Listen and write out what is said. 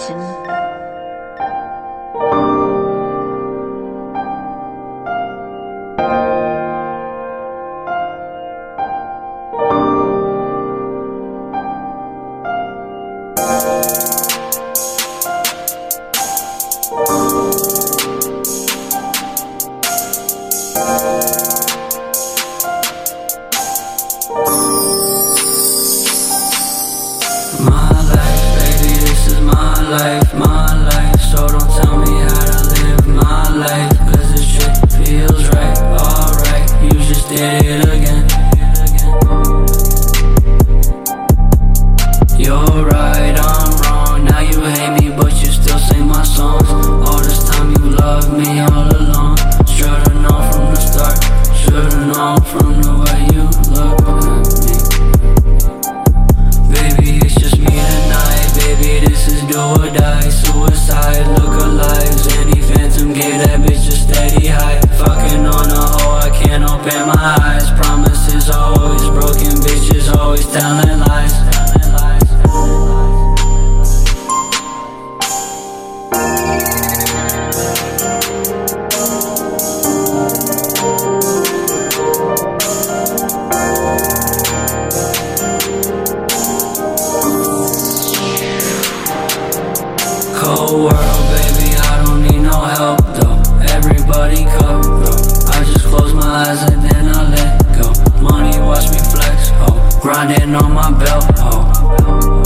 Production. My life, so don't tell me how to live my life, cause this shit feels right, alright, you just did it again. You're right, I'm wrong, now you hate me but you still sing my songs. All this time you loved me all along, should've known from the start, should've known from the way you look at me. Baby, it's just me tonight, baby, this is do or die. Suicide, look-alives, any phantom gave that bitch a steady high. Fucking on a hoe, I can't open my eyes. Promises always broken, bitches always telling lies. Cold world, baby, I don't need no help though. Everybody cutthroat. I just close my eyes and then I let go. Money watch me flex, ho. Grinding on my belt, ho.